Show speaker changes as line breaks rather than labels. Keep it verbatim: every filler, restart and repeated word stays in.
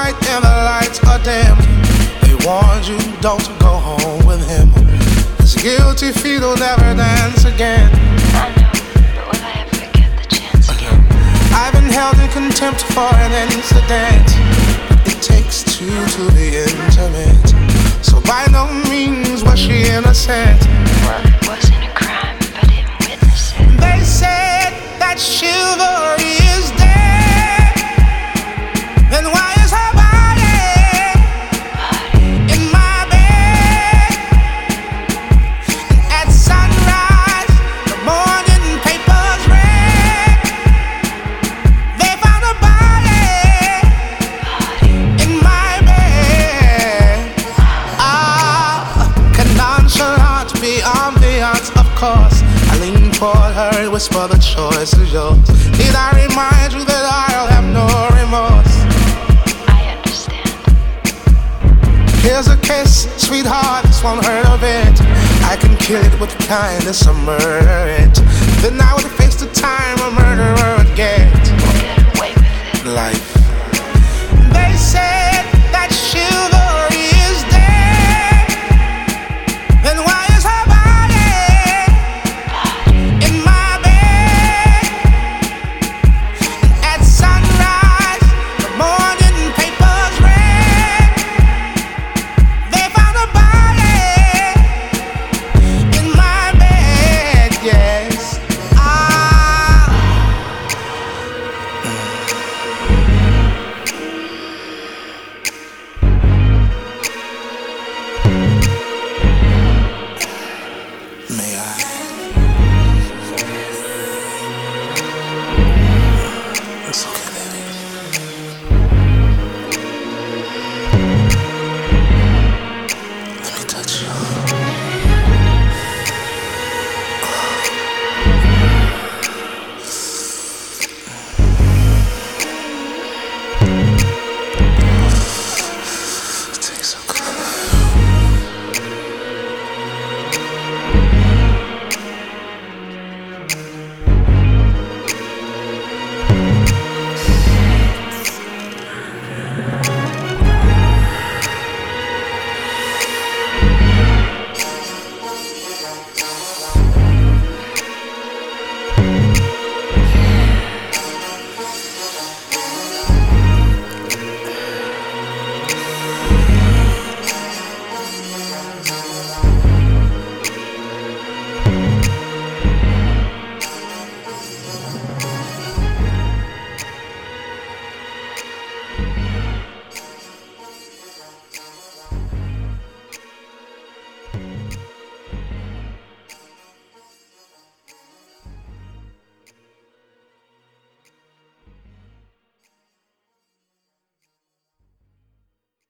night and the lights are dim. They warned you don't go home with him. His guilty feet will never dance again.
I know, but will I ever get the chance again?
I've been held in contempt for an incident. It takes two to be intimate, so by no means was she innocent.
Well, it wasn't a crime if I didn't witness it.
They said that chivalry is dead. Then why is her body in my bed? At sunrise, the morning papers read. They found a body in my bed. Ah, can nonchalant be ambiance, of course. I lean toward her and whisper, the choice is yours. Need I remind you that I'll have no remorse?
I understand.
Here's a kiss, sweetheart, this won't hurt a bit. I can kill it with kindness or murder it. Then I would face the time a murderer